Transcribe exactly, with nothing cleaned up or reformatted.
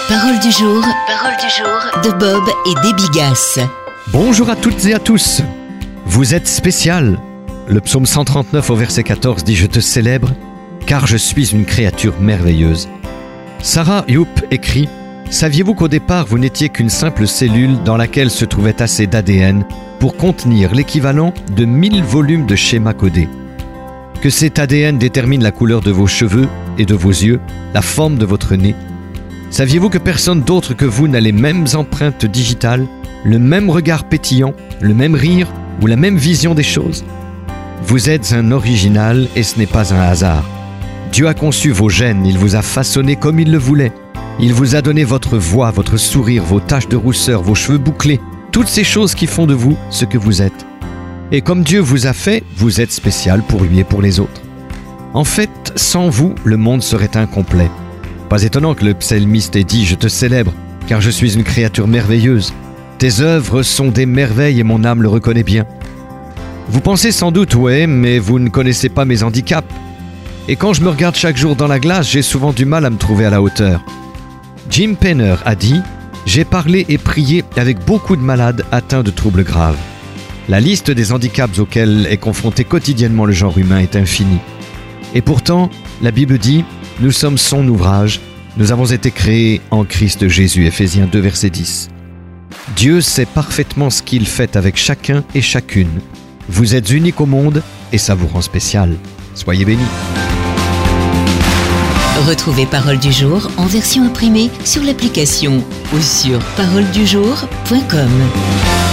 Parole du jour, parole du jour de Bob et Debbie Gass. Bonjour à toutes et à tous. Vous êtes spécial. Le psaume cent trente-neuf au verset quatorze dit « Je te célèbre, car je suis une créature merveilleuse ». Sarah Youp écrit « Saviez-vous qu'au départ, vous n'étiez qu'une simple cellule dans laquelle se trouvait assez d'A D N pour contenir l'équivalent de mille volumes de schémas codés ? Que cet A D N détermine la couleur de vos cheveux et de vos yeux, la forme de votre nez ? Saviez-vous que personne d'autre que vous n'a les mêmes empreintes digitales, le même regard pétillant, le même rire ou la même vision des choses ? Vous êtes un original et ce n'est pas un hasard. Dieu a conçu vos gènes, il vous a façonné comme il le voulait. Il vous a donné votre voix, votre sourire, vos taches de rousseur, vos cheveux bouclés, toutes ces choses qui font de vous ce que vous êtes. Et comme Dieu vous a fait, vous êtes spécial pour lui et pour les autres. En fait, sans vous, le monde serait incomplet. Pas étonnant que le psalmiste ait dit « Je te célèbre, car je suis une créature merveilleuse. Tes œuvres sont des merveilles et mon âme le reconnaît bien. » Vous pensez sans doute « Ouais, mais vous ne connaissez pas mes handicaps. » Et quand je me regarde chaque jour dans la glace, j'ai souvent du mal à me trouver à la hauteur. Jim Penner a dit « J'ai parlé et prié avec beaucoup de malades atteints de troubles graves. » La liste des handicaps auxquels est confronté quotidiennement le genre humain est infinie. Et pourtant, la Bible dit « Nous sommes son ouvrage, nous avons été créés en Christ Jésus » Ephésiens deux, verset dix. Dieu sait parfaitement ce qu'il fait avec chacun et chacune. Vous êtes unique au monde et ça vous rend spécial. Soyez bénis. Retrouvez Parole du jour en version imprimée sur l'application ou sur parole du jour point com.